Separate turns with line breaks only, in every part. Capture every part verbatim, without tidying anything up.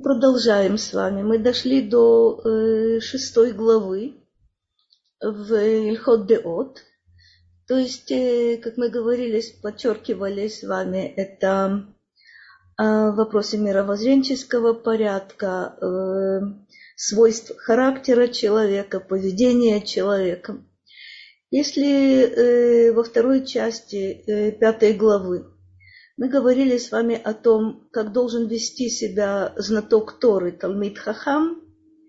продолжаем с вами. Мы дошли до э, шестой главы в Илхот Деот. То есть, э, как мы говорили, подчеркивали с вами, это э, вопросы мировоззренческого порядка, э, свойств характера человека, поведения человека. Если э, во второй части э, пятой главы мы говорили с вами о том, как должен вести себя знаток Торы, Талмид Хахам,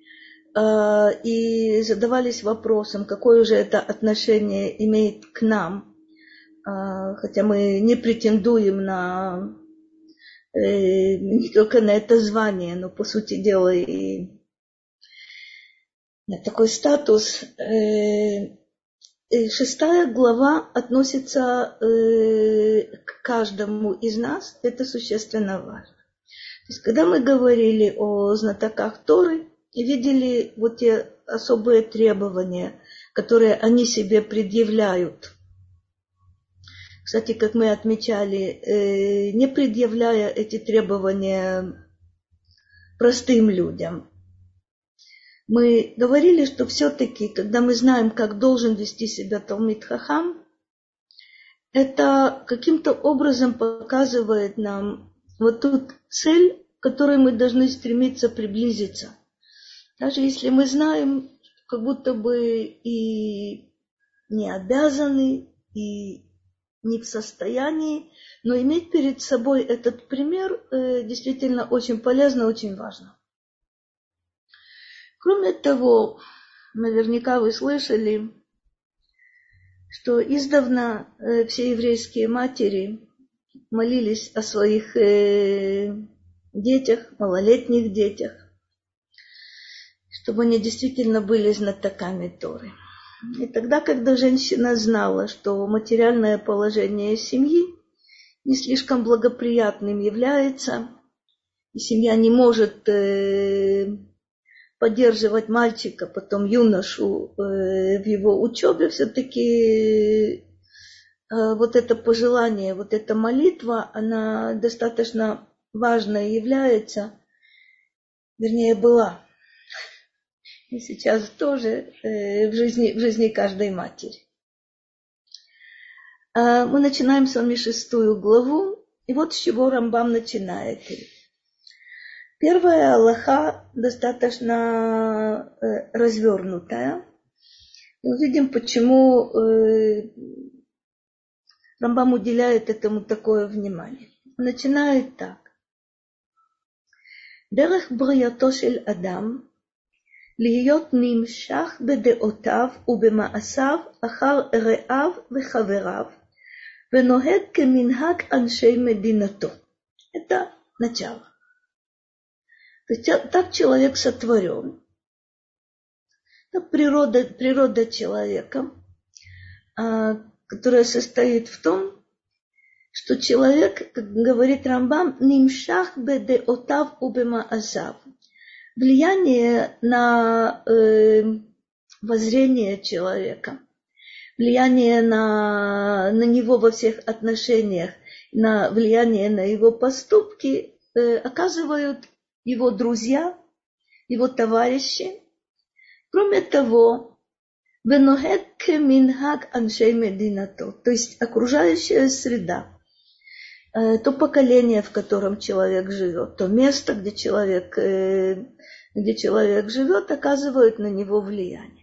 и задавались вопросом, какое же это отношение имеет к нам, хотя мы не претендуем на, не только на это звание, но по сути дела и на такой статус. Шестая глава относится э, к каждому из нас, это существенно важно. То есть, когда мы говорили о знатоках Торы, видели вот те особые требования, которые они себе предъявляют. Кстати, как мы отмечали, э, не предъявляя эти требования простым людям. Мы говорили, что все-таки, когда мы знаем, как должен вести себя Талмид Хахам, это каким-то образом показывает нам вот ту цель, к которой мы должны стремиться приблизиться. Даже если мы знаем, как будто бы и не обязаны, и не в состоянии, но иметь перед собой этот пример действительно очень полезно, очень важно. Кроме того, наверняка вы слышали, что издавна все еврейские матери молились о своих детях, малолетних детях, чтобы они действительно были знатоками Торы. И тогда, когда женщина знала, что материальное положение семьи не слишком благоприятным является, и семья не может поддерживать мальчика, потом юношу э, в его учебе, все-таки э, вот это пожелание, вот эта молитва, она достаточно важной является, вернее, была. И сейчас тоже э, в жизни, в жизни каждой матери. Э, мы начинаем с вами шестую главу, и вот с чего Рамбам начинает. Первая алаха достаточно э, развернутая. Мы увидим, почему э, Рамбам уделяет этому такое внимание. Начинает так. Дерех брията шель адам להיות נמשך בדעותיו ובמעשיו אחר רעיו וחבריו ונוהג כמנהג אנשי מדינתו. Это начало. То есть так человек сотворен. Это природа, природа человека, которая состоит в том, что человек, как говорит Рамбам, нимшах бедеотав убемаасав. Влияние на э, воззрение человека, влияние на, на него во всех отношениях, на влияние на его поступки э, оказывают его друзья, его товарищи. Кроме того, венохед кеминхаг аншей мединато, то есть окружающая среда, то поколение, в котором человек живет, то место, где человек, где человек живет, оказывает на него влияние.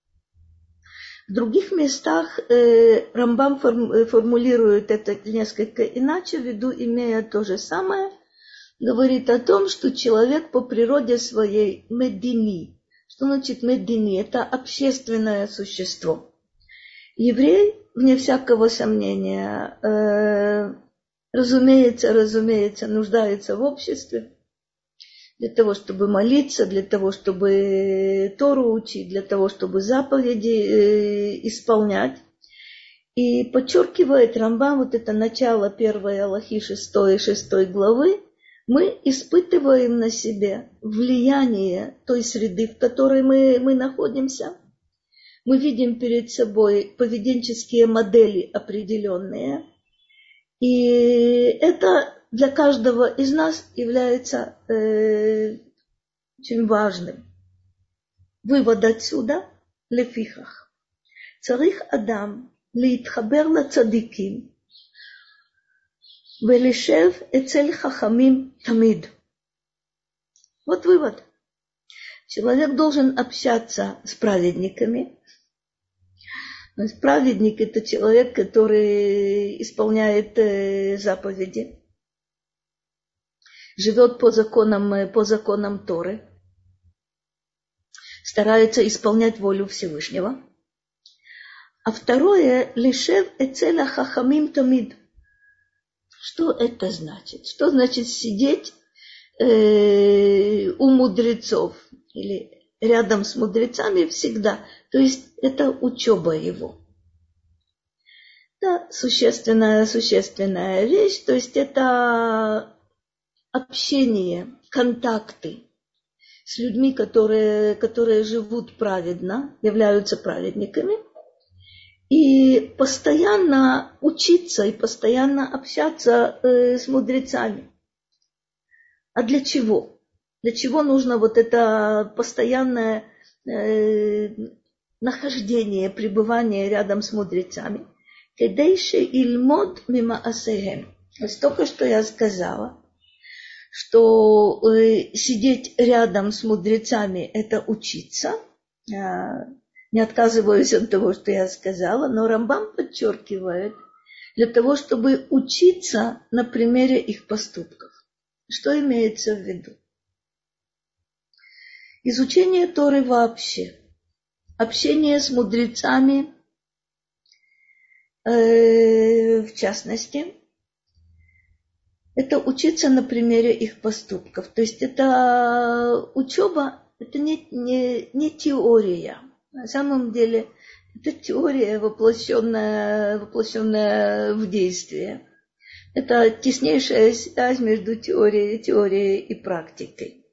В других местах Рамбам формулирует это несколько иначе, в виду имея то же самое, говорит о том, что человек по природе своей медини. Что значит медини? Это общественное существо. Еврей, вне всякого сомнения, э, разумеется, разумеется, нуждается в обществе для того, чтобы молиться, для того, чтобы Тору учить, для того, чтобы заповеди э, исполнять. И подчеркивает Рамбам вот это начало первой алахи шестой и шестой главы, мы испытываем на себе влияние той среды, в которой мы, мы находимся. Мы видим перед собой поведенческие модели определенные. И это для каждого из нас является э, очень важным. Вывод отсюда – лефихах. Царих Адам להתחבר לצדיקים ולשב אצל חכמים תמיד. Вот вывод. Человек должен общаться с праведниками. Праведник – это человек, который исполняет заповеди, живет по законам, по законам Торы, старается исполнять волю Всевышнего. А второе – лишев эцеля хахамим тамид. Что это значит? Что значит сидеть э, у мудрецов или рядом с мудрецами всегда? То есть это учеба его. Это существенная, существенная вещь. То есть это общение, контакты с людьми, которые, которые живут праведно, являются праведниками. И постоянно учиться и постоянно общаться э, с мудрецами. А для чего? Для чего нужно вот это постоянное э, нахождение, пребывание рядом с мудрецами? Кедейше ильмод мимо асехем. Только что я сказала, что э, сидеть рядом с мудрецами – это учиться. Не отказываюсь от того, что я сказала, но Рамбам подчеркивает, для того, чтобы учиться на примере их поступков. Что имеется в виду? Изучение Торы вообще, общение с мудрецами, э, в частности, это учиться на примере их поступков. То есть это учеба, это не, не, не теория. На самом деле это теория, воплощенная, воплощенная в действие. Это теснейшая связь между теорией, теорией и практикой.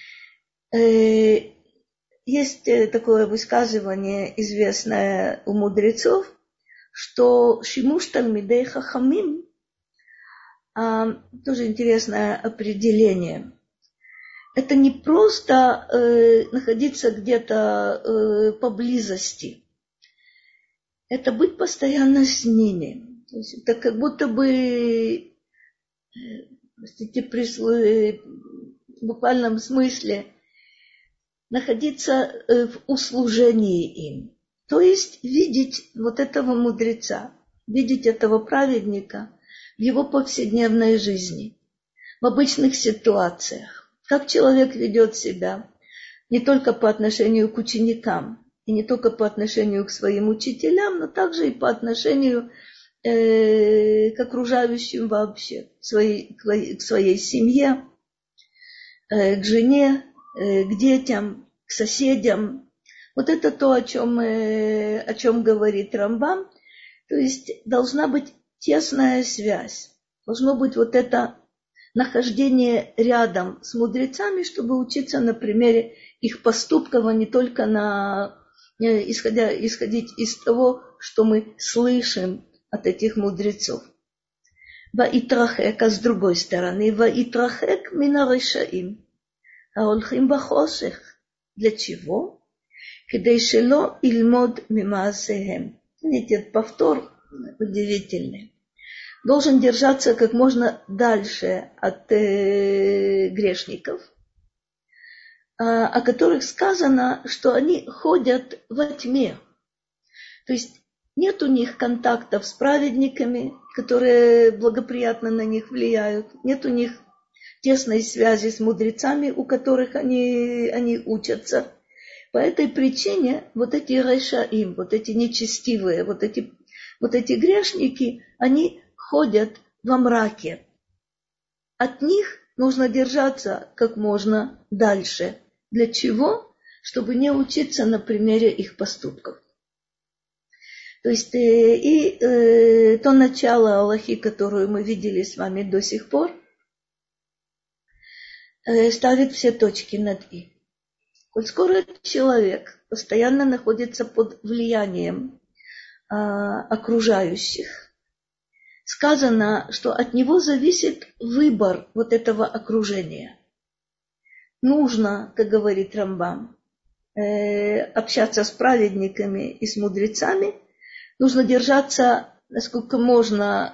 Есть такое высказывание, известное у мудрецов, что шимуш талмидей хахамим, тоже интересное определение. Это не просто э, находиться где-то э, поблизости. Это быть постоянно с ними. То есть это как будто бы, простите, в буквальном смысле, находиться э, в услужении им. То есть видеть вот этого мудреца, видеть этого праведника в его повседневной жизни, в обычных ситуациях. Как человек ведет себя не только по отношению к ученикам, и не только по отношению к своим учителям, но также и по отношению э, к окружающим вообще, своей, к своей семье, э, к жене, э, к детям, к соседям. Вот это то, о чем, э, о чем говорит Рамбам. То есть должна быть тесная связь, должно быть вот это нахождение рядом с мудрецами, чтобы учиться на примере их поступков, а не только на, исходя, исходить из того, что мы слышим от этих мудрецов. Ваитрахек, а с другой стороны, ваитрахек мина решаим, аолхим бахошех. Для чего? Кедей шело ильмод мимаасехем. Видите, этот повтор удивительный. Должен держаться как можно дальше от э, грешников, э, о которых сказано, что они ходят во тьме. То есть нет у них контактов с праведниками, которые благоприятно на них влияют, нет у них тесной связи с мудрецами, у которых они, они учатся. По этой причине вот эти решаим, вот эти нечестивые, вот эти, вот эти грешники, они ходят во мраке. От них нужно держаться как можно дальше. Для чего? Чтобы не учиться на примере их поступков. То есть э, и э, то начало Аллахи, которую мы видели с вами до сих пор, э, ставит все точки над «и». Коль скоро человек постоянно находится под влиянием э, окружающих, сказано, что от него зависит выбор вот этого окружения. нужно, как говорит Рамбам, общаться с праведниками и с мудрецами, нужно держаться, насколько можно,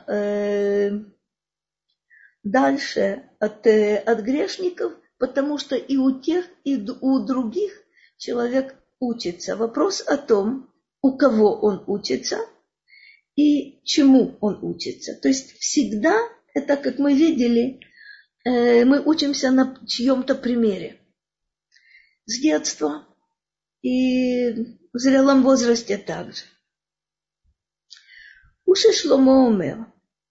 дальше от, от грешников, потому что и у тех, и у других человек учится. Вопрос о том, у кого он учится и чему он учится. То есть всегда, это, как мы видели, мы учимся на чьем-то примере. С детства и в зрелом возрасте также. Уши Шломо омер,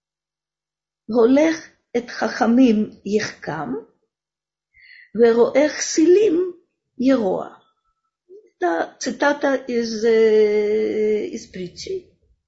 הולך את חכמים יחכם, ורואה כסילים ירוע. Это цитата из, из притчи.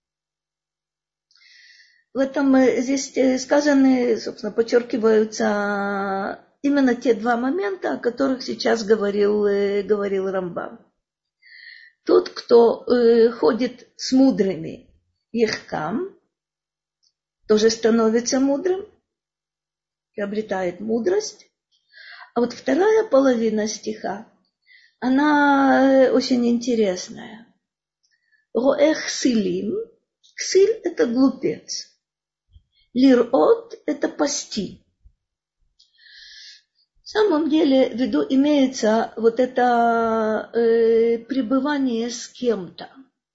В этом здесь сказаны, собственно, подчеркиваются именно те два момента, о которых сейчас говорил, говорил Рамбам. Тот, кто ходит с мудрыми, ехкам, тоже становится мудрым, приобретает мудрость. А вот вторая половина стиха, она очень интересная. Роэх силим. Ксиль – это глупец. Лирот – это пасти. В самом деле в виду имеется вот это э, пребывание с кем-то.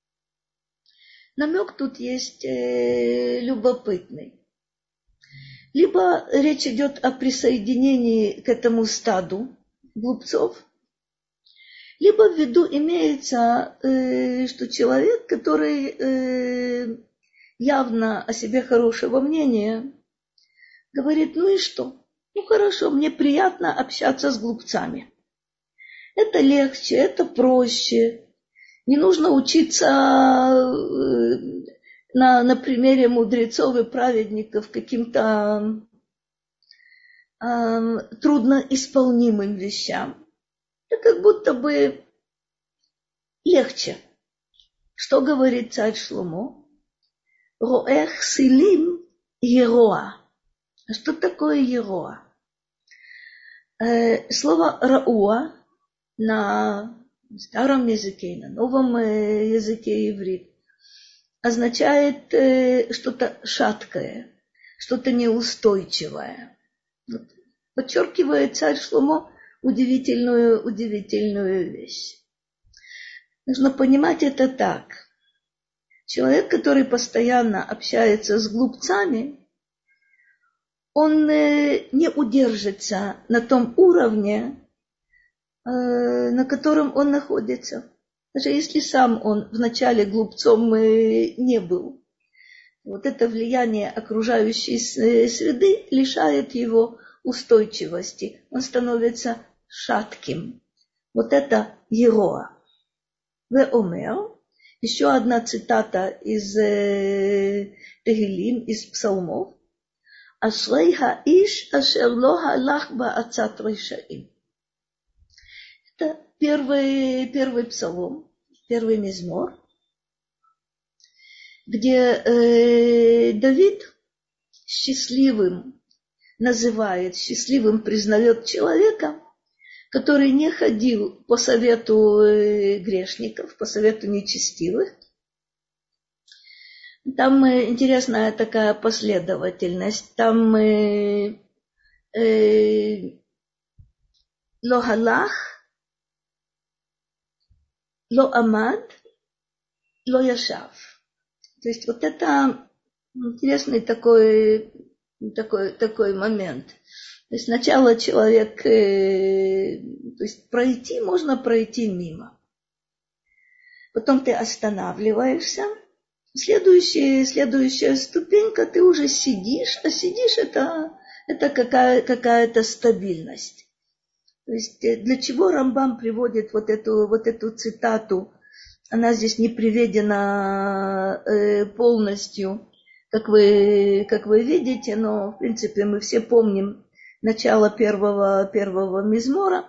Намек тут есть э, любопытный. Либо речь идет о присоединении к этому стаду глупцов, либо в виду имеется, э, что человек, который э, явно о себе хорошего мнения, говорит, ну и что? Ну хорошо, мне приятно общаться с глупцами. Это легче, это проще. Не нужно учиться э, на, на примере мудрецов и праведников каким-то э, трудноисполнимым вещам. Это как будто бы легче. Что говорит царь Шломо? Роэх силим ероа. А что такое ероа? Э, слово рауа на старом языке, на новом языке иврит означает э, что-то шаткое, что-то неустойчивое. Вот. Подчеркивает царь Шломо удивительную, удивительную вещь. Нужно понимать это так. Человек, который постоянно общается с глупцами, он не удержится на том уровне, на котором он находится. Даже если сам он вначале глупцом не был. Вот это влияние окружающей среды лишает его устойчивости. Он становится шатким. Вот это ероа. Веомер. Еще одна цитата из Тегилим, из псалмов. Ашрей хаиш ашер ло халах баацат решаим. Это первый, первый псалом, первый мизмор, где э, Давид счастливым называет, счастливым признает человека, который не ходил по совету э, грешников, по совету нечестивых. Там э, интересная такая последовательность. Там э, э, ло халах, ло амад, ло яшав. То есть вот это интересный такой, такой, такой момент. То есть сначала человек, э, то есть пройти, можно пройти мимо. Потом ты останавливаешься. Следующая, следующая ступенька, ты уже сидишь, а сидишь это, это какая, какая-то стабильность. То есть для чего Рамбам приводит вот эту, вот эту цитату? Она здесь не приведена э, полностью, как вы, как вы видите, но в принципе мы все помним начало первого, первого мизмора.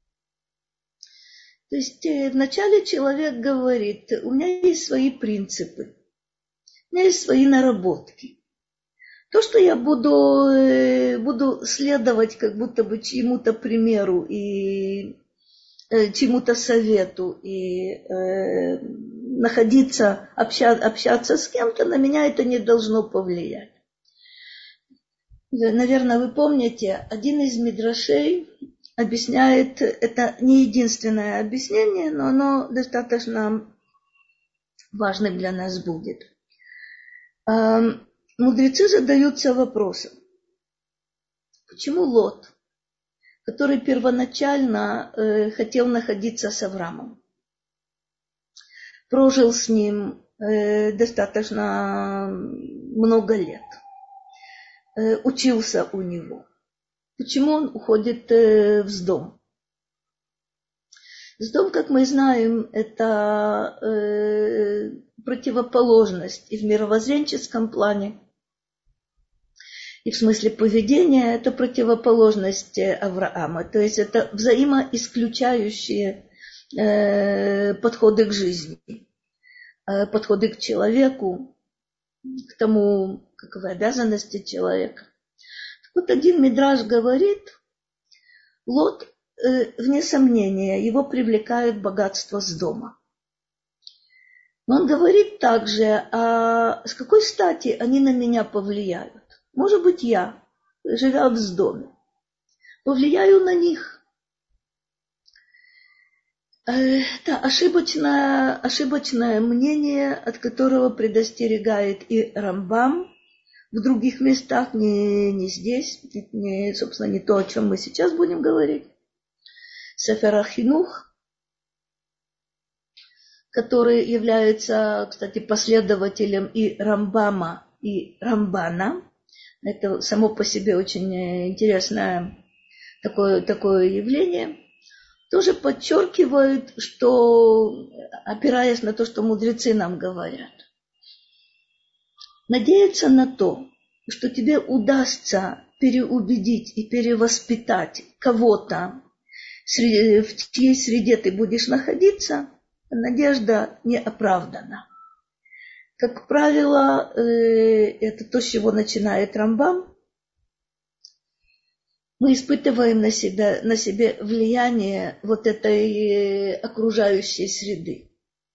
То есть э, вначале человек говорит, у меня есть свои принципы, у меня есть свои наработки. То, что я буду, буду следовать как будто бы чьему-то примеру и чему-то совету и э, находиться, обща, общаться с кем-то, на меня это не должно повлиять. Наверное, вы помните, один из мидрашей объясняет, это не единственное объяснение, но оно достаточно важным для нас будет. Мудрецы задаются вопросом, почему Лот, который первоначально э, хотел находиться с Авраамом, прожил с ним э, достаточно много лет, э, учился у него. Почему он уходит э, в Сдом? Сдом, как мы знаем, это э, противоположность и в мировоззренческом плане, и в смысле поведения это противоположность Авраама. То есть это взаимоисключающие э, подходы к жизни, э, подходы к человеку, к тому, каковы обязанности человека. Вот один мидраш говорит, Лот, э, вне сомнения, его привлекает богатство с дома. Но он говорит также, а с какой стати они на меня повлияют? Может быть, я, живя в доме, повлияю на них. Это ошибочное, ошибочное мнение, от которого предостерегает и Рамбам в других местах, не, не здесь, не, собственно, не то, о чем мы сейчас будем говорить. Сефер ха-Хинух, который является, кстати, последователем и Рамбама, и Рамбана. Это само по себе очень интересное такое, такое явление. Тоже подчеркивает, что, опираясь на то, что мудрецы нам говорят, надеяться на то, что тебе удастся переубедить и перевоспитать кого-то, в чьей среде ты будешь находиться, надежда не оправдана. Как правило, это то, с чего начинает Рамбам. Мы испытываем на себе, на себе влияние вот этой окружающей среды.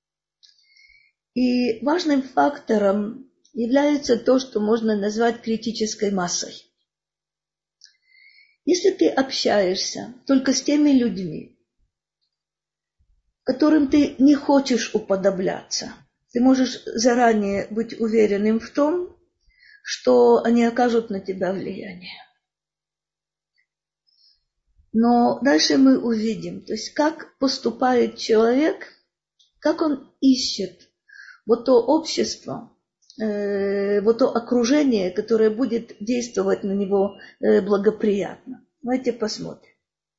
И важным фактором является то, что можно назвать критической массой. Если ты общаешься только с теми людьми, которым ты не хочешь уподобляться, ты можешь заранее быть уверенным в том, что они окажут на тебя влияние. Но дальше мы увидим, то есть как поступает человек, как он ищет вот то общество, э, вот то окружение, которое будет действовать на него э, благоприятно. Давайте посмотрим.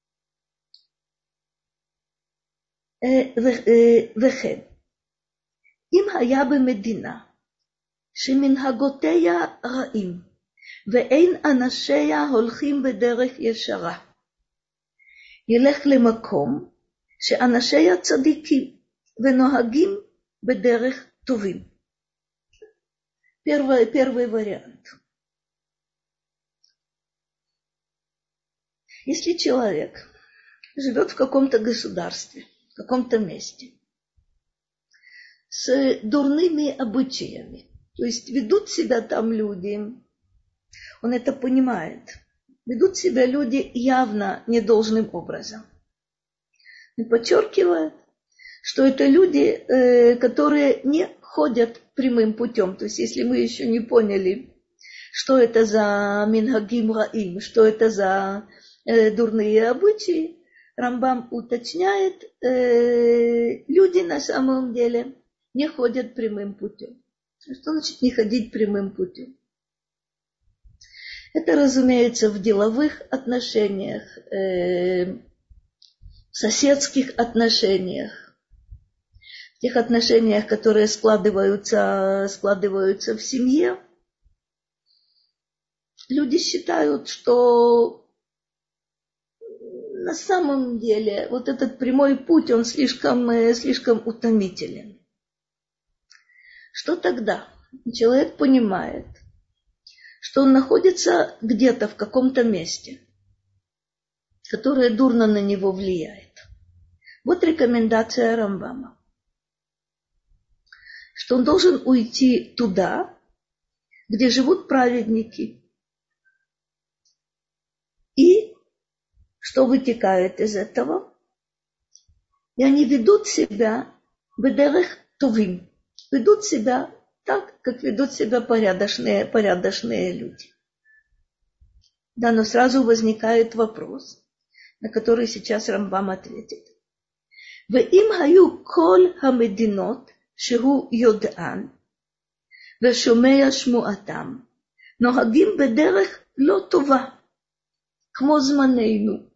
וכן, אם היה במדינה שמנהגותיה רעים ואין אנשיה הולכים בדרך ישרה, ילך למקום שאנשיה צדיקים ונוהגים בדרך טובים. Первый, первый вариант. Если человек живет в каком-то государстве, в каком-то месте, с дурными обычаями, то есть ведут себя там люди, он это понимает, ведут себя люди явно недолжным образом. И подчеркивает, что это люди, которые не ходят прямым путем. То есть если мы еще не поняли, что это за минхагим раим, что это за дурные обычаи, Рамбам уточняет, э, люди на самом деле не ходят прямым путем. Что значит не ходить прямым путем? Это, разумеется, в деловых отношениях, э, в соседских отношениях, в тех отношениях, которые складываются, складываются в семье. Люди считают, что на самом деле вот этот прямой путь, он слишком, слишком утомителен. Что тогда? Человек понимает, что он находится где-то в каком-то месте, которое дурно на него влияет. Вот рекомендация Рамбама, что он должен уйти туда, где живут праведники. И что вытекает из этого? И они ведут себя бедерех тувим, ведут себя так, как ведут себя порядочные, порядочные люди. Да, но сразу возникает вопрос, на который сейчас Рамбам ответит. Веим хаю кол хамединот шеху йод'ан ושומע שמועתם, נוהגים בדרך לא טובה, כמו זמננו.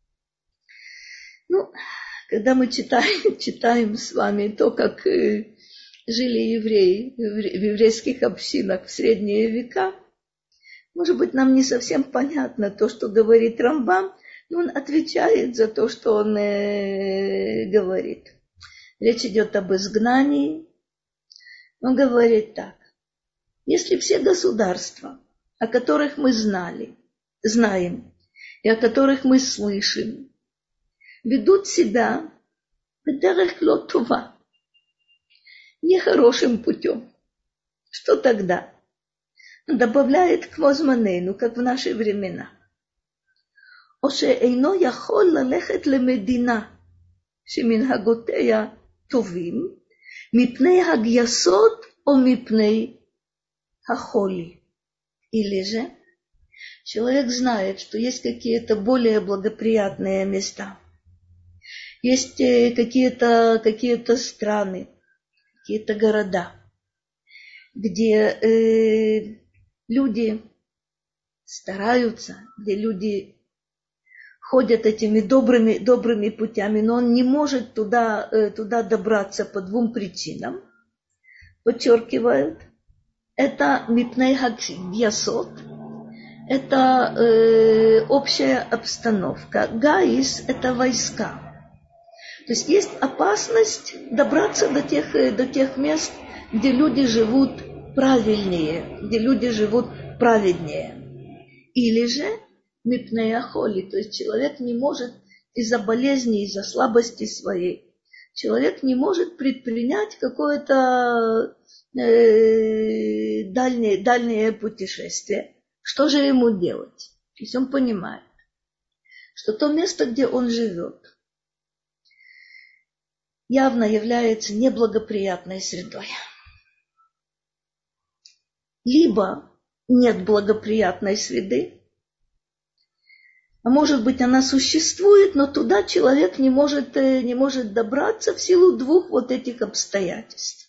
Ну, когда мы читаем, читаем с вами то, как э, жили евреи в еврейских общинах в средние века, может быть, нам не совсем понятно то, что говорит Рамбам, но он отвечает за то, что он э, говорит. Речь идет об изгнании. Он говорит так. Если все государства, о которых мы знали, знаем, и о которых мы слышим, ведут себя бедерех ло това, нехорошим путем, что тогда? Он добавляет к возманейну, как в наши времена. Оше эйно яхол лалехет лемедина, שמנהגותיה טובים, מפני הגייסות או מפני החוли. Или же человек знает, что есть какие-то более благоприятные места, есть какие-то, какие-то страны, какие-то города, где э, люди стараются, где люди ходят этими добрыми, добрыми путями, но он не может туда, э, туда добраться по двум причинам. Подчеркивают, это мипней хагьясот, это э, общая обстановка. Гаис – это войска. То есть есть опасность добраться до тех, до тех мест, где люди живут правильнее, где люди живут праведнее. Или же мипней ахоли, то есть человек не может из-за болезни, из-за слабости своей, человек не может предпринять какое-то э, дальнее, дальнее путешествие. Что же ему делать? То есть он понимает, что то место, где он живет, явно является неблагоприятной средой. Либо нет благоприятной среды, а может быть, она существует, но туда человек не может, не может добраться в силу двух вот этих обстоятельств.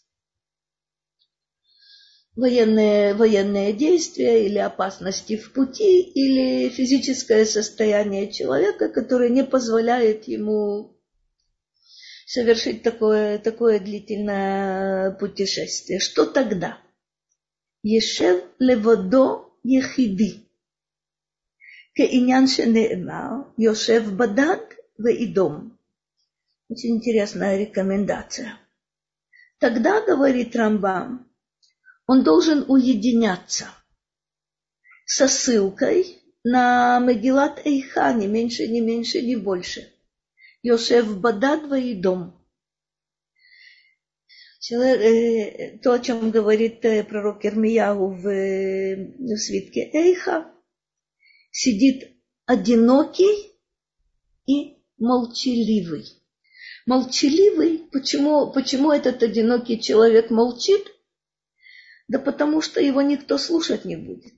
Военные, военные действия или опасности в пути, или физическое состояние человека, которое не позволяет ему совершить такое, такое длительное путешествие. Что тогда? Ешев леводо ехиди. כעניין שנאמר, יושב בדד ואידום. Очень интересная рекомендация. Тогда, говорит Рамбам, он должен уединяться со ссылкой на Мегилат Эйха, не меньше, не меньше, не больше. Йошев бадад ваидом. То, о чем говорит пророк Ирмияу в, в свитке Эйха, сидит одинокий и молчаливый. Молчаливый, почему, почему этот одинокий человек молчит? Да потому что его никто слушать не будет.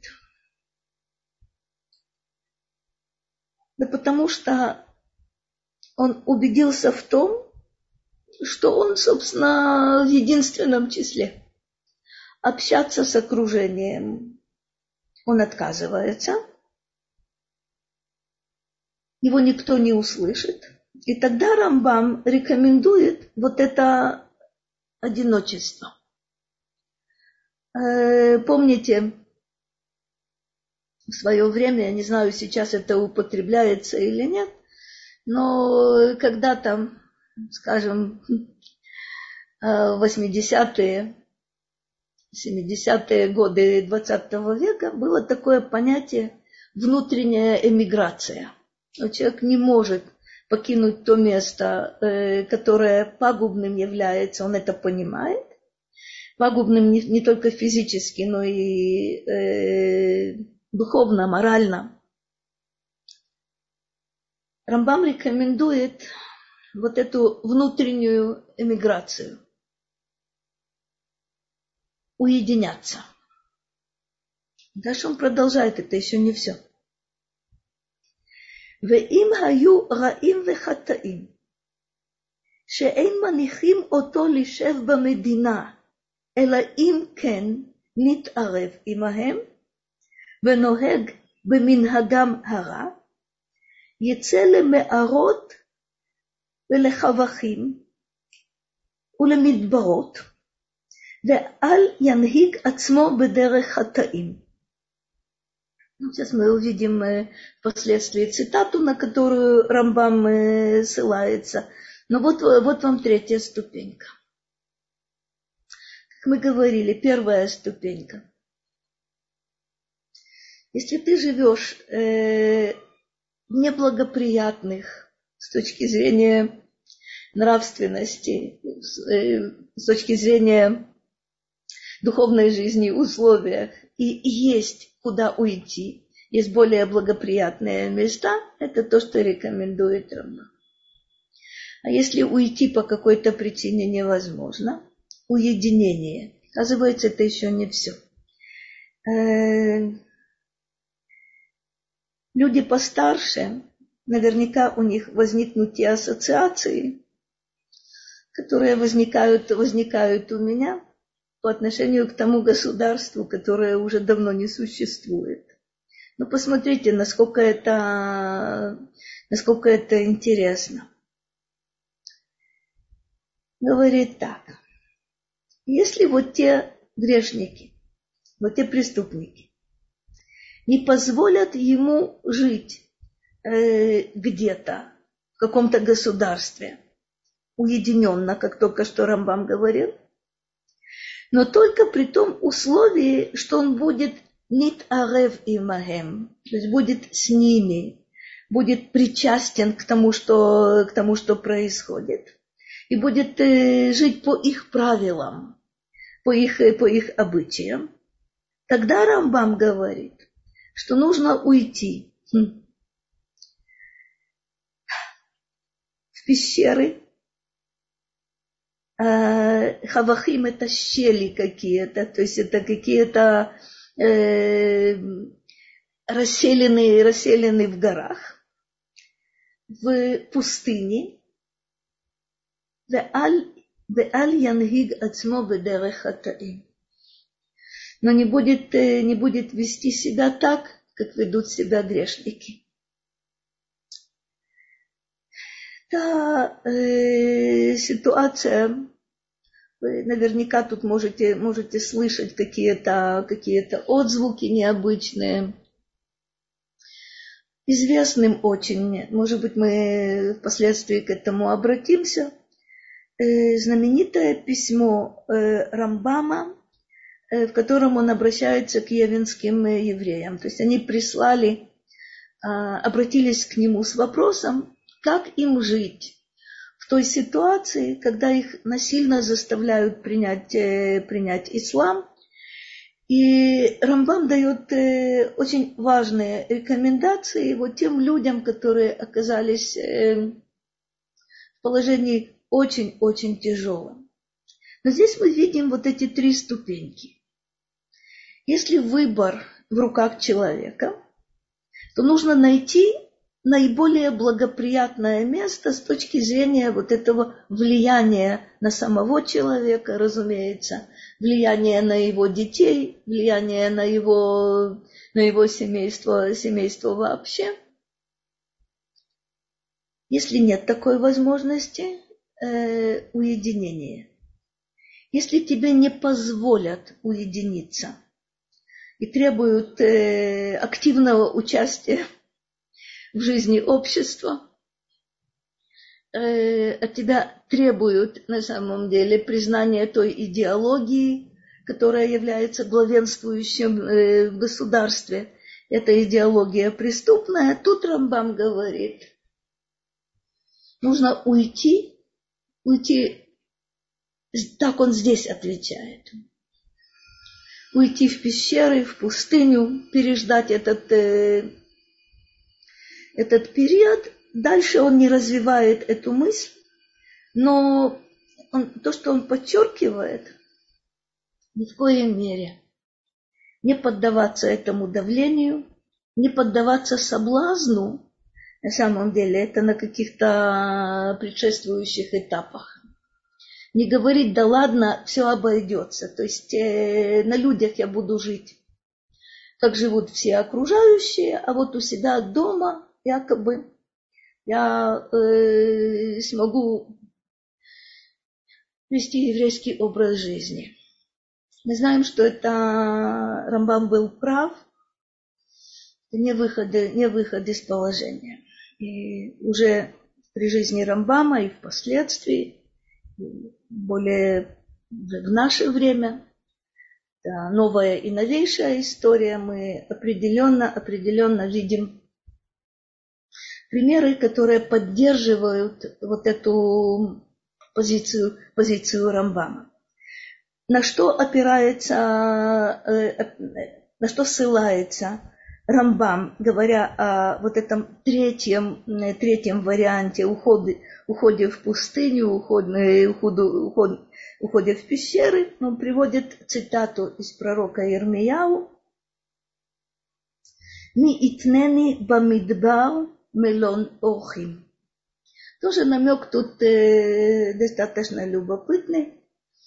Да потому что он убедился в том, что он, собственно, в единственном числе. Общаться с окружением он отказывается. Его никто не услышит. И тогда Рамбам рекомендует вот это одиночество. Помните, в свое время, я не знаю, сейчас это употребляется или нет, но когда-то, скажем, в восьмидесятые, семидесятые годы двадцатого века было такое понятие внутренняя эмиграция. Но человек не может покинуть то место, которое пагубным является, он это понимает. Пагубным не, не только физически, но и э, духовно, морально. Рамбам рекомендует вот эту внутреннюю эмиграцию. Уединяться. Дальше он продолжает, это еще не все. ואם היו רעים וחטאים, שאין מניחים אותו לשב במדינה, אלא אם כן נתערב עמהם, ונוהג במנהגם הרע, יצא למערות ולחבכים ולמדברות, ואל ינהיג עצמו בדרך חטאים. Сейчас мы увидим впоследствии цитату, на которую Рамбам ссылается. Но вот, вот вам третья ступенька. Как мы говорили, первая ступенька. Если ты живешь э, в неблагоприятных с точки зрения нравственности, э, с точки зрения духовной жизни условиях, и есть куда уйти, есть более благоприятные места, это то, что рекомендует Рамбам. А если уйти по какой-то причине невозможно, уединение. Оказывается, это еще не все. Люди постарше, наверняка у них возникнут те ассоциации, которые возникают, возникают у меня по отношению к тому государству, которое уже давно не существует. Ну, посмотрите, насколько это, насколько это интересно. Говорит так. Если вот те грешники, вот те преступники не позволят ему жить э, где-то, в каком-то государстве, уединенно, как только что Рамбам говорил, но только при том условии, что он будет нит арев имахем, то есть будет с ними, будет причастен к тому, что, к тому, что происходит, и будет э, жить по их правилам, по их, по их обычаям. Тогда Рамбам говорит, что нужно уйти в пещеры. Хавахим — это щели какие-то, то есть это какие-то э, расселенные, расселенные в горах, в пустыне. Ве'аль янгиг ацмо бедерех хатаим. Но не будет, не будет вести себя так, как ведут себя грешники. Та э, ситуация, вы наверняка тут можете, можете слышать какие-то, какие-то отзвуки необычные. Известным очень, может быть, мы впоследствии к этому обратимся, э, знаменитое письмо э, Рамбама, э, в котором он обращается к йеменским евреям. То есть они прислали, э, обратились к нему с вопросом, как им жить в той ситуации, когда их насильно заставляют принять, э, принять ислам. И Рамбам дает э, очень важные рекомендации вот тем людям, которые оказались э, в положении очень-очень тяжелом. Но здесь мы видим вот эти три ступеньки. Если выбор в руках человека, то нужно найти наиболее благоприятное место с точки зрения вот этого влияния на самого человека, разумеется, влияние на его детей, влияние на его, на его семейство, семейство вообще. Если нет такой возможности, э, уединение. Если тебе не позволят уединиться и требуют э, активного участия в жизни общества, э, от тебя требуют на самом деле признания той идеологии, которая является главенствующим в государстве, это идеология преступная. Тут Рамбам говорит, нужно уйти, уйти, так он здесь отвечает. Уйти в пещеры, в пустыню, переждать этот, э, этот период. Дальше он не развивает эту мысль, но он, то, что он подчеркивает, ни в коей мере не поддаваться этому давлению, не поддаваться соблазну, на самом деле это на каких-то предшествующих этапах. Не говорить, да ладно, все обойдется. То есть э, на людях я буду жить, как живут все окружающие, а вот у себя дома якобы я э, смогу вести еврейский образ жизни. Мы знаем, что это Рамбам был прав, не выход, не выход из положения. И уже при жизни Рамбама и впоследствии, более в наше время, да, новая и новейшая история, мы определенно, определенно видим примеры, которые поддерживают вот эту позицию, позицию Рамбама. На что опирается, на что ссылается Рамбам, говоря о вот этом третьем, третьем варианте ухода, уходе в пустыню, уходе, уходе, уходе, уходе в пещеры. Он приводит цитату из пророка Ирмияу: «Ми итнени бамидбар мелон охим». Тоже намек тут э, достаточно любопытный,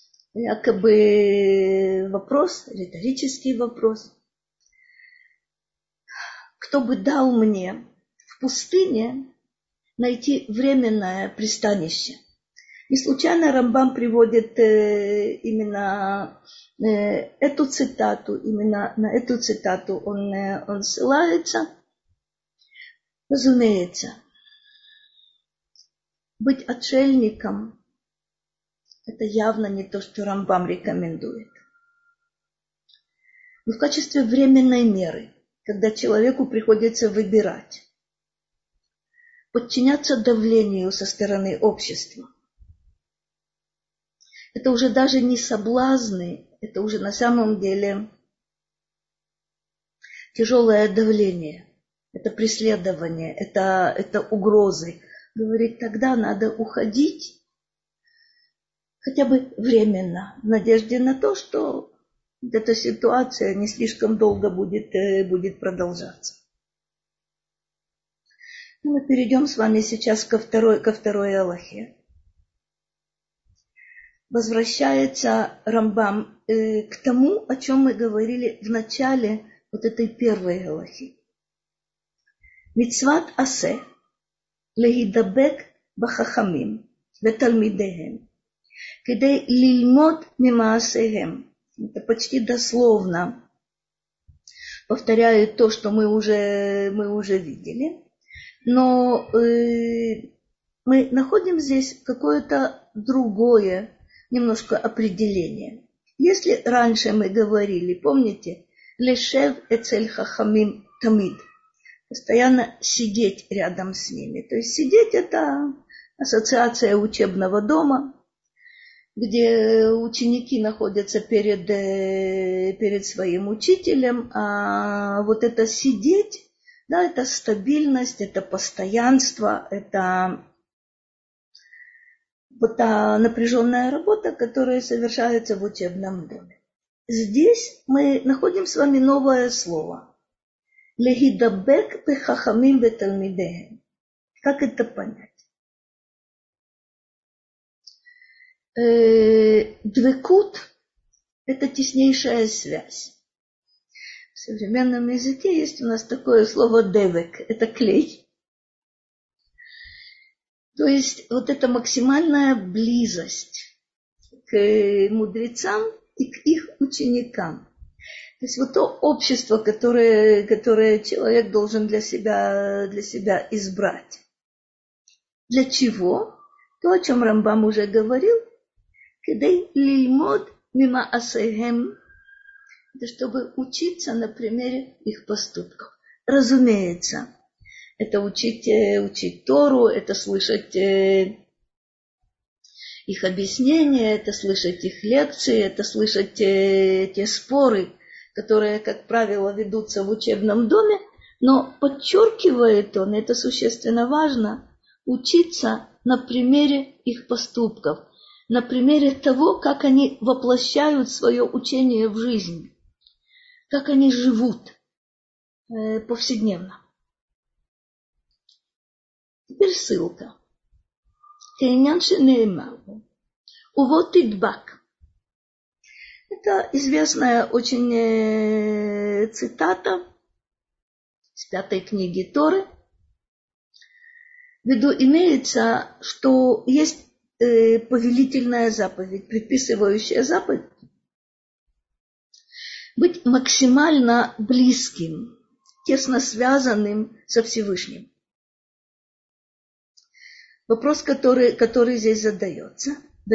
якобы вопрос, риторический вопрос. Кто бы дал мне в пустыне найти временное пристанище? Не случайно Рамбам приводит э, именно э, эту цитату, именно на эту цитату он, э, он ссылается. Разумеется, быть отшельником – это явно не то, что Рамбам рекомендует. Но в качестве временной меры, когда человеку приходится выбирать, подчиняться давлению со стороны общества, это уже даже не соблазны, это уже на самом деле тяжелое давление, это преследование, это, это угрозы. Говорит, тогда надо уходить хотя бы временно, в надежде на то, что эта ситуация не слишком долго будет, будет продолжаться. Мы перейдем с вами сейчас ко второй, ко второй алахе. Возвращается Рамбам э, к тому, о чем мы говорили в начале вот этой первой алахи. Мицват асе лехидабек бахахамим веталмидеhem кедей лильмот мимаасехем. Это почти дословно повторяет то, что мы уже, мы уже видели. Но э, мы находим здесь какое-то другое немножко определение. Если раньше мы говорили, помните, лешев эцель хахамим тамид, постоянно сидеть рядом с ними. То есть сидеть — это ассоциация учебного дома, где ученики находятся перед, перед своим учителем, а вот это сидеть, да, это стабильность, это постоянство, это вот та напряженная работа, которая совершается в учебном доме. Здесь мы находим с вами новое слово. Лехидабек пехахамим беталмидеhem. Как это понять? Двекут – это теснейшая связь. В современном языке есть у нас такое слово девек – это клей. То есть вот эта максимальная близость к мудрецам и к их ученикам. То есть вот то общество, которое, которое человек должен для себя, для себя избрать. Для чего? То, о чем Рамбам уже говорил. Кедей лильмод мима асейхем, это чтобы учиться на примере их поступков. Разумеется, это учить, учить Тору, это слышать их объяснения, это слышать их лекции, это слышать те, те споры, которые, как правило, ведутся в учебном доме, но подчеркивает он, это существенно важно, учиться на примере их поступков, на примере того, как они воплощают свое учение в жизнь, как они живут э, повседневно. Теперь ссылка. Кейнян шенеэмар. Увот тидбак. Это известная очень э, цитата с пятой книги Торы. В виду имеется, что есть э, повелительная заповедь, предписывающая заповедь, быть максимально близким, тесно связанным со Всевышним. Вопрос, который, который здесь задается.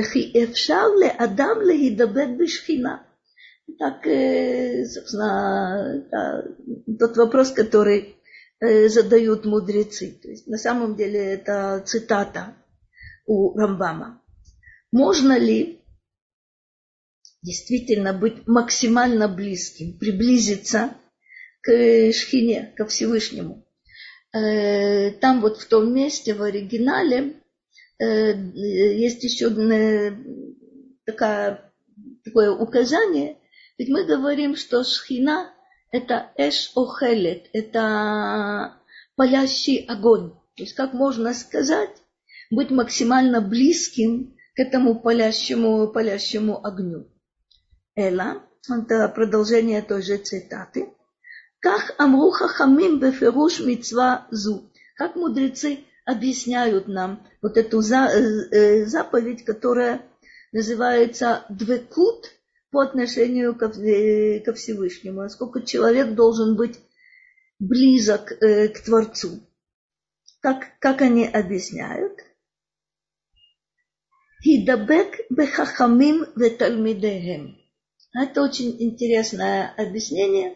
Так, собственно, да, тот вопрос, который э, задают мудрецы. То есть, на самом деле это цитата у Рамбама. Можно ли действительно быть максимально близким, приблизиться к Шхине, ко Всевышнему? Э, там вот в том месте, в оригинале, э, есть еще э, такая, такое указание. Ведь мы говорим, что Шхина – это эш охелет, это палящий огонь. То есть, как можно сказать, быть максимально близким к этому палящему, палящему огню. Эла, это продолжение той же цитаты. Как амру хахамим беферуш мицва зу. Как мудрецы объясняют нам вот эту заповедь, которая называется двекут, по отношению ко, ко Всевышнему, насколько человек должен быть близок э, к Творцу. Как, как они объясняют? Хидабек бехахамим ветальмидехем. Это очень интересное объяснение,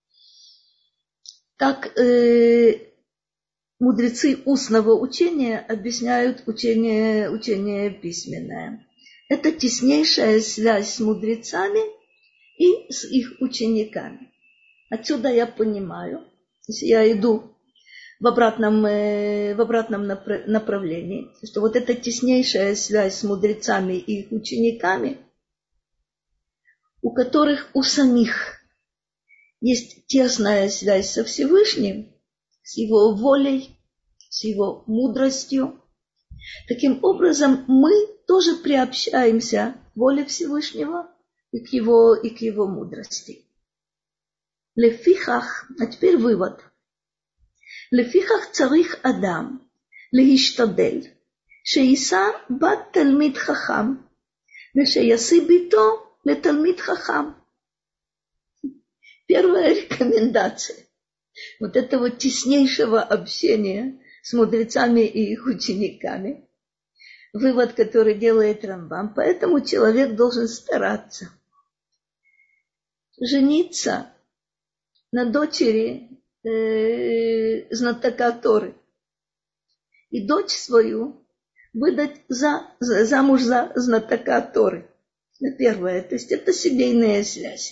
как э, мудрецы устного учения объясняют учение, учение письменное. Это теснейшая связь с мудрецами и с их учениками. Отсюда я понимаю, если я иду в обратном, в обратном направлении, что вот эта теснейшая связь с мудрецами и их учениками, у которых у самих есть тесная связь со Всевышним, с его волей, с его мудростью, таким образом мы тоже приобщаемся к воле Всевышнего и к его, и к его мудрости. Лефихах, а теперь вывод. Лефихах царих адам лехиштадель, шеиса бат талмид хахам, вешеяси бито леталмид хахам. Первая рекомендация вот этого теснейшего общения с мудрецами и их учениками. Вывод, который делает Рамбам. Поэтому человек должен стараться жениться на дочери э, знатока Торы и дочь свою выдать за, за, замуж за знатока Торы. Это первое. То есть это семейная связь.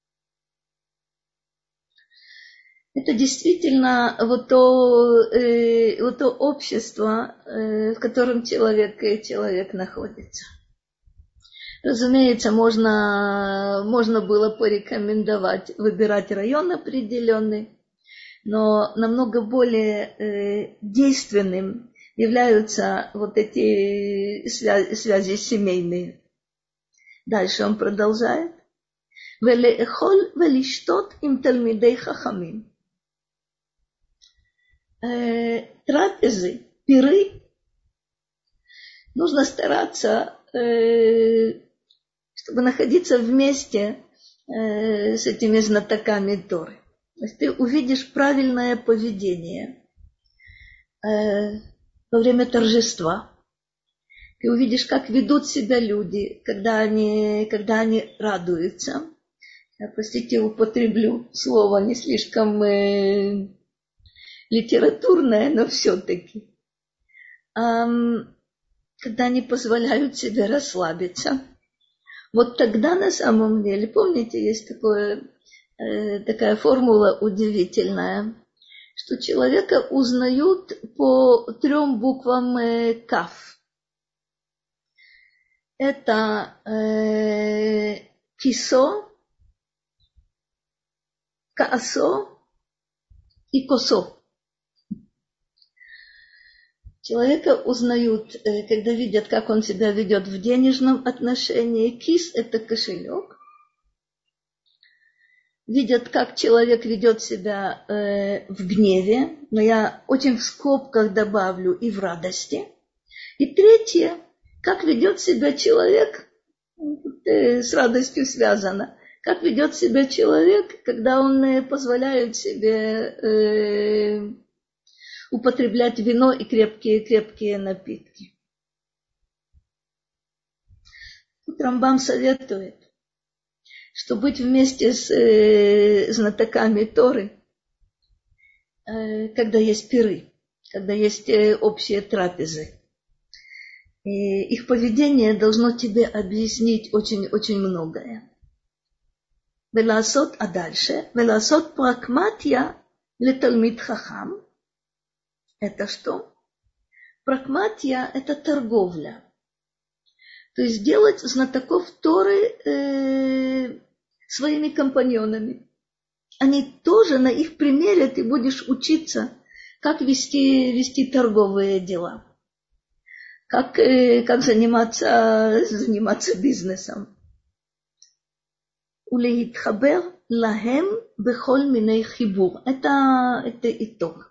Это действительно вот то, э, вот то общество, э, в котором человек, человек находится. Разумеется, можно, можно было порекомендовать выбирать район определенный, но намного более э, действенным являются вот эти связи, связи семейные. Дальше он продолжает. «Велеэхоль велиштот им талмидей хахамим». Трапезы, пиры, нужно стараться, чтобы находиться вместе с этими знатоками Торы. То есть ты увидишь правильное поведение во время торжества. Ты увидишь, как ведут себя люди, когда они, когда они радуются. Я, простите, употреблю слово не слишком э, литературное, но все-таки. Эм, когда они позволяют себе расслабиться. Вот тогда на самом деле, помните, есть такое, э, такая формула удивительная, что человека узнают по трем буквам э, КАФ. Это э, кисо, каасо и косо. Человека узнают, э, когда видят, как он себя ведет в денежном отношении. Кис – это кошелек. Видят, как человек ведет себя э, в гневе, но я очень в скобках добавлю и в радости. И третье, как ведет себя человек, э, с радостью связано, как ведет себя человек, когда он э, позволяет себе э, употреблять вино и крепкие-крепкие напитки. Тут Рамбам советует, что быть вместе с э, знатоками Торы, э, когда есть пиры, когда есть э, общие трапезы. И их поведение должно тебе объяснить очень-очень многое. Веласот, а дальше, веласот пракматия леталмид хахам. Это что? Пракматия – это торговля. То есть делать знатоков Торы э, своими компаньонами. Они тоже, на их примере ты будешь учиться, как вести, вести торговые дела, как, э, как заниматься, заниматься бизнесом. Улеитхабер лахем бехоль миней хибур. Это, это итог.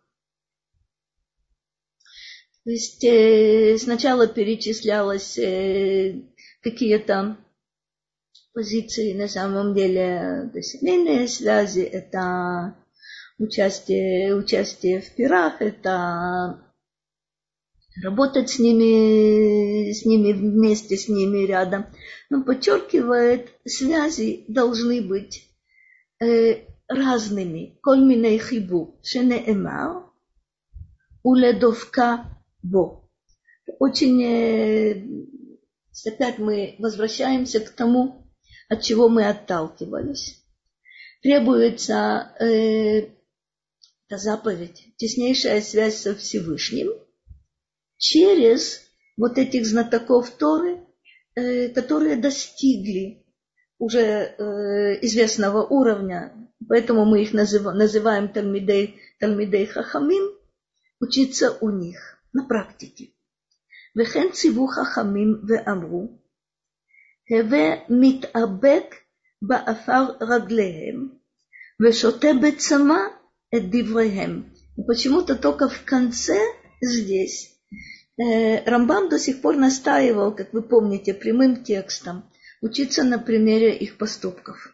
То есть э, сначала перечислялось э, какие-то позиции, на самом деле, это семейные связи, это участие, участие в пирах, это работать с ними, с ними вместе, с ними рядом. Но подчеркивает, связи должны быть э, разными. Коль миней хибу шенеэмар уледовка бо. Очень, э, опять мы возвращаемся к тому, от чего мы отталкивались. Требуется э, эта заповедь, теснейшая связь со Всевышним, через вот этих знатоков Торы, э, которые достигли уже э, известного уровня, поэтому мы их назыв, называем Талмидей, Талмидей Хахамим, учиться у них на практике. וכן ציוו חכמים ואמרו, הווה מתאבק באפר רגליהם ושותה בצמא את דבריהם. Почему-то только в конце здесь э, Рамбам до сих пор настаивал, как вы помните, прямым текстом, учиться на примере их поступков.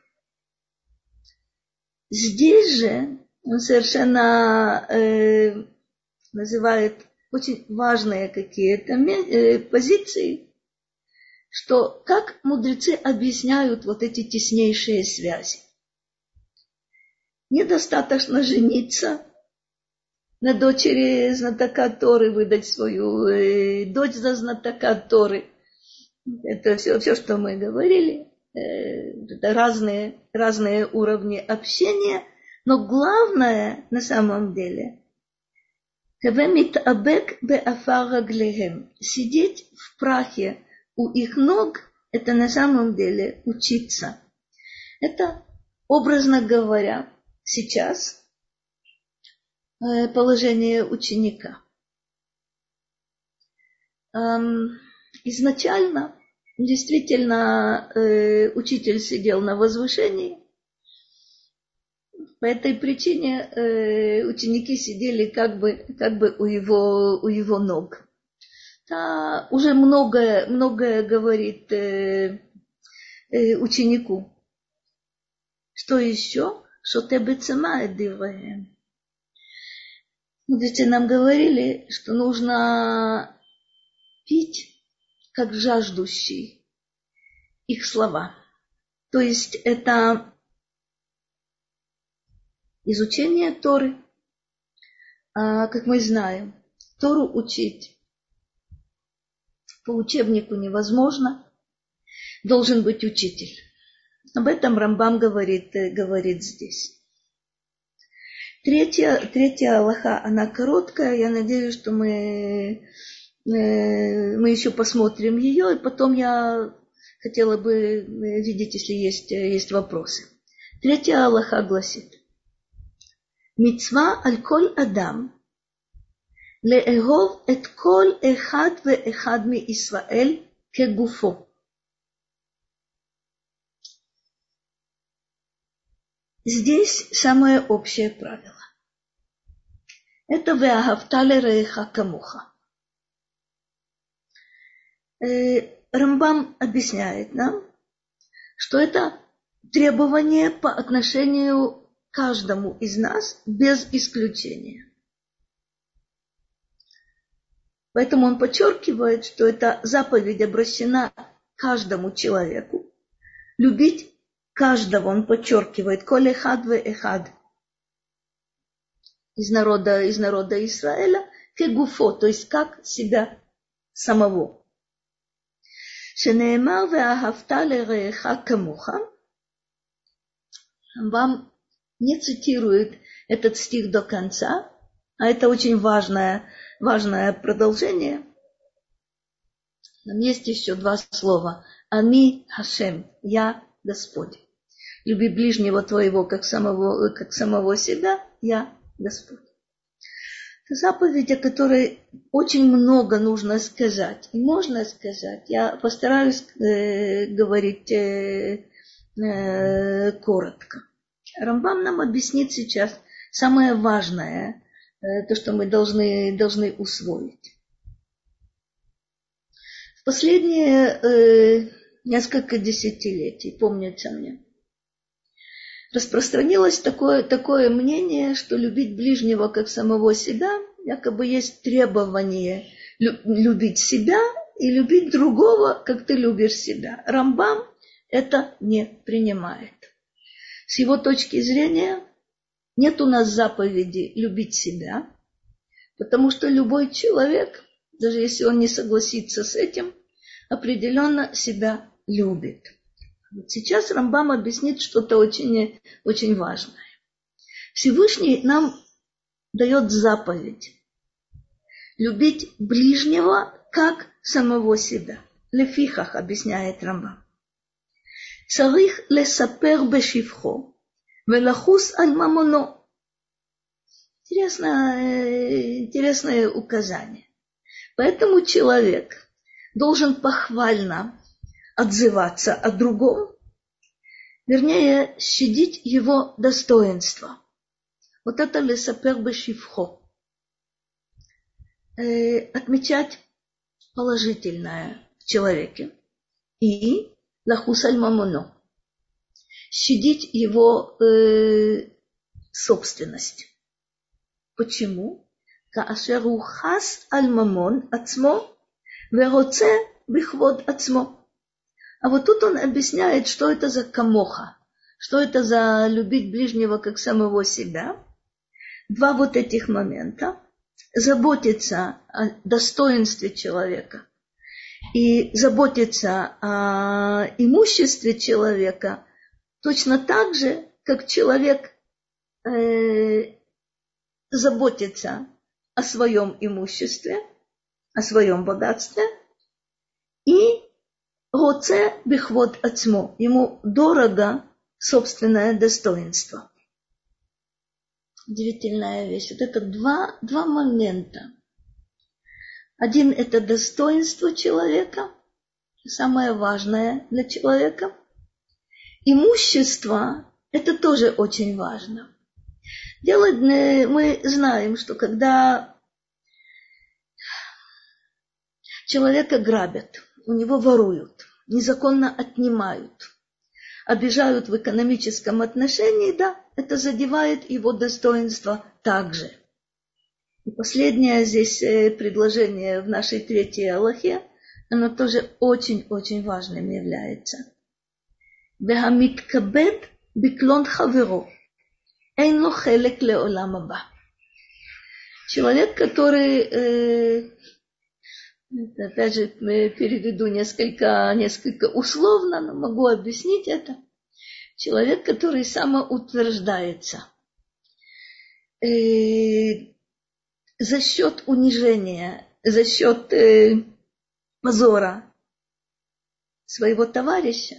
Здесь же он совершенно э, называет очень важные какие-то позиции, что как мудрецы объясняют вот эти теснейшие связи. Недостаточно жениться на дочери знатока Торы, выдать свою э, дочь за знатока Торы. Это все, все, что мы говорили. Э, это разные, разные уровни общения. Но главное на самом деле – сидеть в прахе у их ног – это на самом деле учиться. Это, образно говоря, сейчас положение ученика. Изначально действительно учитель сидел на возвышении. По этой причине э, ученики сидели как бы, как бы у, его, у его ног. А уже многое, многое говорит э, э, ученику. Что еще? Шоте бецама эдиваем. Мудрецы нам говорили, что нужно пить как жаждущий их слова. То есть это изучение Торы. А, как мы знаем, Тору учить по учебнику невозможно. Должен быть учитель. Об этом Рамбам говорит, говорит здесь. Третья, третья алаха, она короткая. Я надеюсь, что мы, мы еще посмотрим ее. И потом я хотела бы видеть, если есть, есть вопросы. Третья алаха гласит. Мицва аль коль адам леэгов эт коль эхад ве эхад ми Исраэль кегуфо. Здесь самое общее правило. Это «Веагавта лереха камуха». Рамбам объясняет нам, что это требование по отношению к каждому из нас без исключения. Поэтому он подчеркивает, что эта заповедь обращена к каждому человеку. Любить каждого, он подчеркивает, коль эхад ве эхад, из народа, из народа Израиля, кегуфо, то есть как себя самого. Шенеэмар веагавта лереха камуха. Вам не цитирует этот стих до конца, а это очень важное, важное продолжение. Там есть еще два слова. Ани Хашем, я Господь. Люби ближнего твоего, как самого, как самого себя, я Господь. Это заповедь, о которой очень много нужно сказать. И можно сказать, я постараюсь э, говорить э, э, коротко. Рамбам нам объяснит сейчас самое важное, э, то, что мы должны, должны усвоить. В последние э, несколько десятилетий, помнится мне, распространилось такое, такое мнение, что любить ближнего как самого себя, якобы есть требование любить себя и любить другого, как ты любишь себя. Рамбам это не принимает. С его точки зрения нет у нас заповеди любить себя, потому что любой человек, даже если он не согласится с этим, определенно себя любит. Вот сейчас Рамбам объяснит что-то очень, очень важное. Всевышний нам дает заповедь любить ближнего как самого себя. Лефихах, объясняет Рамбам. Царих лесапер бешивхо велахус аль мамоно. Интересное, интересное указание. Поэтому человек должен похвально отзываться о другом, вернее, щадить его достоинство. Вот это лесапер бешивхо. Э, отмечать положительное в человеке. И лахус аль мамоно. Щадить его э, собственность. Почему? Каашер у хас аль мамон ацмо вероце бихвод ацмо. А вот тут он объясняет, что это за камоха, что это за любить ближнего как самого себя. Два вот этих момента. Заботиться о достоинстве человека и заботиться о имуществе человека точно так же, как человек э, заботится о своем имуществе, о своем богатстве и роце бихвод ацмо, ему дорого собственное достоинство. Удивительная вещь. Вот это два, два момента. Один – это достоинство человека, самое важное для человека. Имущество – это тоже очень важно. Дело, мы знаем, что когда человека грабят, у него воруют, незаконно отнимают, обижают в экономическом отношении, да, это задевает его достоинство также. И последнее здесь предложение в нашей третьей алахе оно тоже очень-очень важным является. והמתכבד בקלון חברו, אין לו חלק לעולם הבא. Человек, который, э, опять же, переведу несколько, несколько условно, но могу объяснить это. Человек, который самоутверждается э, за счет унижения, за счет э, позора своего товарища,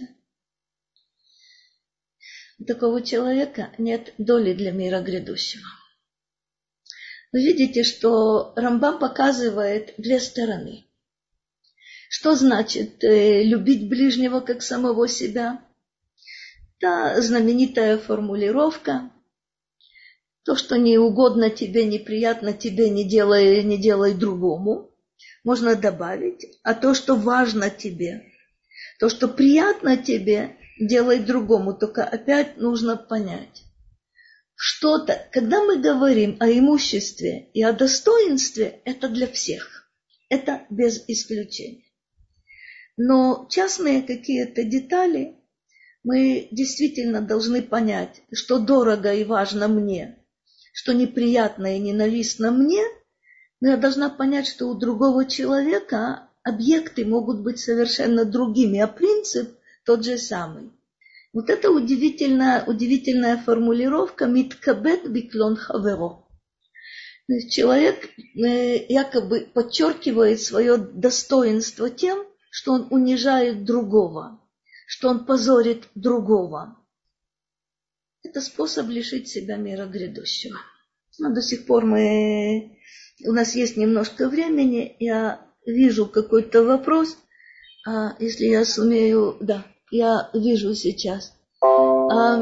у такого человека нет доли для мира грядущего. Вы видите, что Рамбам показывает две стороны. Что значит э, любить ближнего как самого себя? Это знаменитая формулировка. То, что не угодно тебе, неприятно тебе, не делай, не делай другому. Можно добавить. А то, что важно тебе, то, что приятно тебе, делай другому. Только опять нужно понять. Что-то, когда мы говорим о имуществе и о достоинстве, это для всех. Это без исключения. Но частные какие-то детали мы действительно должны понять, что дорого и важно мне, что неприятно и ненавистно мне, но я должна понять, что у другого человека объекты могут быть совершенно другими, а принцип тот же самый. Вот это удивительная, удивительная формулировка «миткабет биклон хаверо». Человек якобы подчеркивает свое достоинство тем, что он унижает другого, что он позорит другого. Это способ лишить себя мира грядущего. Но до сих пор мы, у нас есть немножко времени, я вижу какой-то вопрос, а если я сумею, да. Я вижу сейчас. А,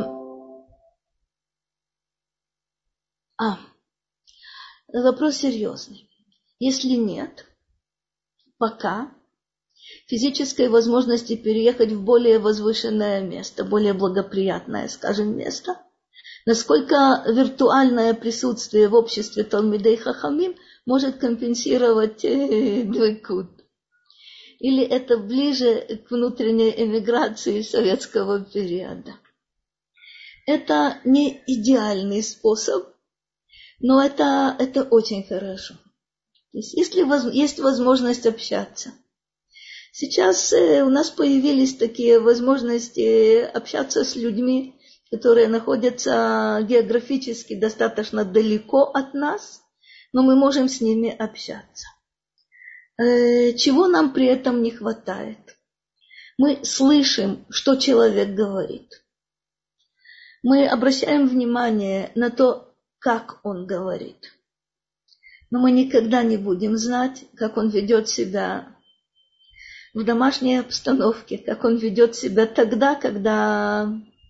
а, вопрос серьезный. Если нет, пока физической возможности переехать в более возвышенное место, более благоприятное, скажем, место, насколько виртуальное присутствие в обществе Талмидей Хахамим может компенсировать э, двойкут. Или это ближе к внутренней эмиграции советского периода. Это не идеальный способ, но это, это очень хорошо. То есть, если воз, есть возможность общаться. Сейчас э, у нас появились такие возможности общаться с людьми, которые находятся географически достаточно далеко от нас, но мы можем с ними общаться. Чего нам при этом не хватает? Мы слышим, что человек говорит. Мы обращаем внимание на то, как он говорит. Но мы никогда не будем знать, как он ведет себя в домашней обстановке, как он ведет себя тогда, когда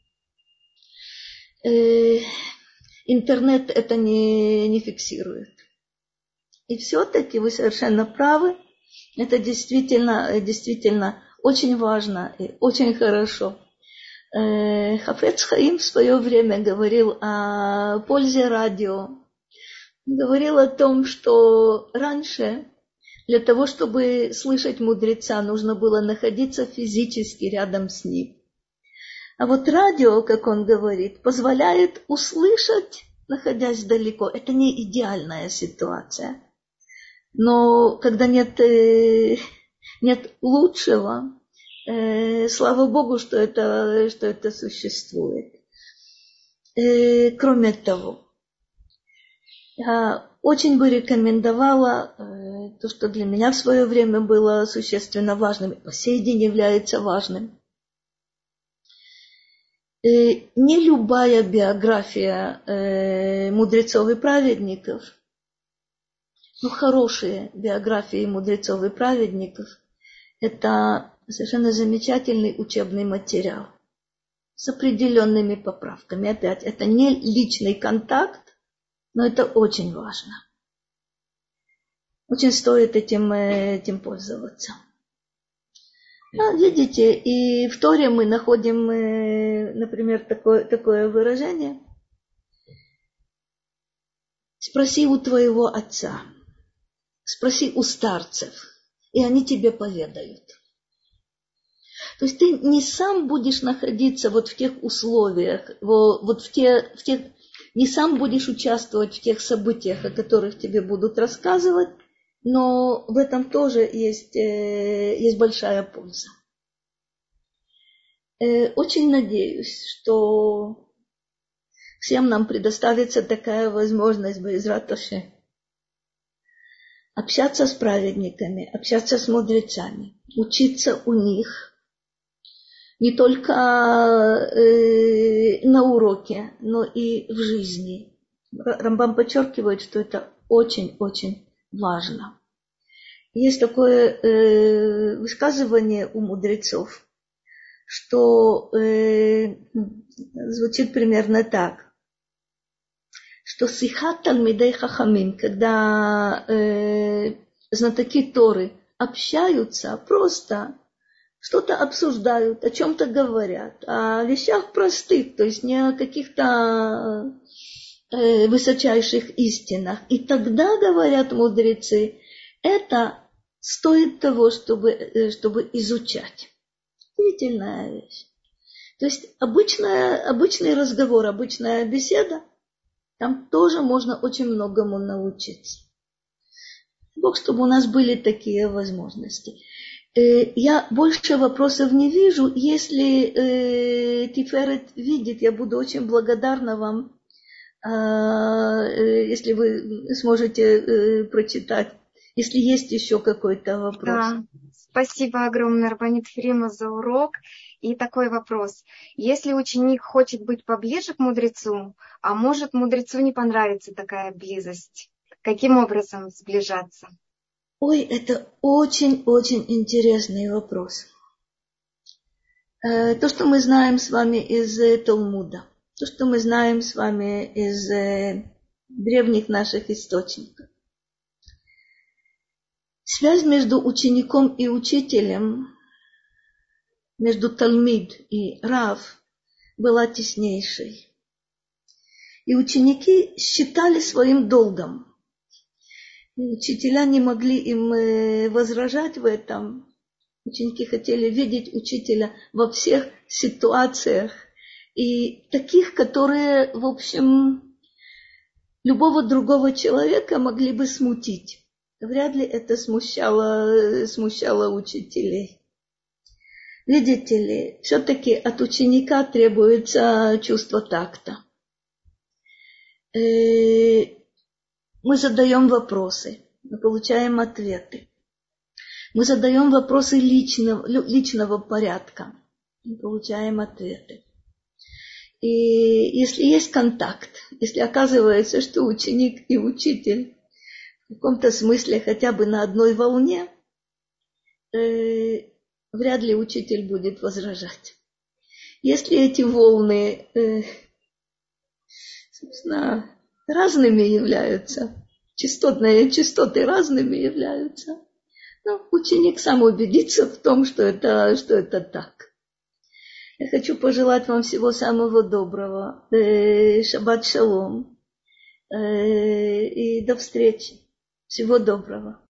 э, интернет это не, не фиксирует. И все-таки вы совершенно правы, это действительно, действительно очень важно и очень хорошо. Хафец Хаим в свое время говорил о пользе радио. Говорил о том, что раньше для того, чтобы слышать мудреца, нужно было находиться физически рядом с ним. А вот радио, как он говорит, позволяет услышать, находясь далеко. Это не идеальная ситуация. Но когда нет, э, нет лучшего, э, слава Богу, что это, что это существует. Э, кроме того, я очень бы рекомендовала э, то, что для меня в свое время было существенно важным, и по сей день является важным. Э, не любая биография э, мудрецов и праведников, но хорошие биографии мудрецов и праведников – это совершенно замечательный учебный материал с определенными поправками. Опять, это не личный контакт, но это очень важно. Очень стоит этим, этим пользоваться. А, видите, и в Торе мы находим, например, такое, такое выражение. Спроси у твоего отца. Спроси у старцев. и они тебе поведают. То есть ты не сам будешь находиться вот в тех условиях, вот в те, в тех, не сам будешь участвовать в тех событиях, о которых тебе будут рассказывать, но в этом тоже есть, есть большая польза. Очень надеюсь, что всем нам предоставится такая возможность Бе'эзрат Ашем общаться с праведниками, общаться с мудрецами, учиться у них, не только э, на уроке, но и в жизни. Рамбам подчеркивает, что это очень-очень важно. Есть такое э, высказывание у мудрецов, что э, звучит примерно так, что сихат талмидей хахамим, когда э, знатоки Торы общаются, просто что-то обсуждают, о чем-то говорят, о вещах простых, то есть не о каких-то э, высочайших истинах. И тогда, говорят мудрецы, это стоит того, чтобы, э, чтобы изучать. Удивительная вещь. То есть обычная, обычный разговор, обычная беседа, там тоже можно очень многому научиться. Бог, чтобы у нас были такие возможности. Я больше вопросов не вижу. Если э, Тиферет видит, я буду очень благодарна вам, э, если вы сможете э, прочитать, если есть еще какой-то вопрос.
Да, спасибо огромное, Рабанит Фрима, за урок. И такой вопрос. Если ученик хочет быть поближе к мудрецу, а может мудрецу не понравится такая близость, каким образом сближаться?
Ой, это очень-очень интересный вопрос. То, что мы знаем с вами из Талмуда, то, что мы знаем с вами из древних наших источников. Связь между учеником и учителем, между Талмид и Рав, была теснейшей. И ученики считали своим долгом. Учителя не могли им возражать в этом. Ученики хотели видеть учителя во всех ситуациях. И таких, которые, в общем, любого другого человека могли бы смутить. Вряд ли это смущало, смущало учителей. Видите ли, все-таки от ученика требуется чувство такта. Мы задаем вопросы, мы получаем ответы. Мы задаем вопросы личного, личного порядка, мы получаем ответы. И если есть контакт, если оказывается, что ученик и учитель в каком-то смысле хотя бы на одной волне, э, вряд ли учитель будет возражать. Если эти волны, э, собственно, разными являются, частотные частоты разными являются, но ученик сам убедится в том, что это, что это так. Я хочу пожелать вам всего самого доброго. Шаббат шалом. И до встречи. Всего доброго.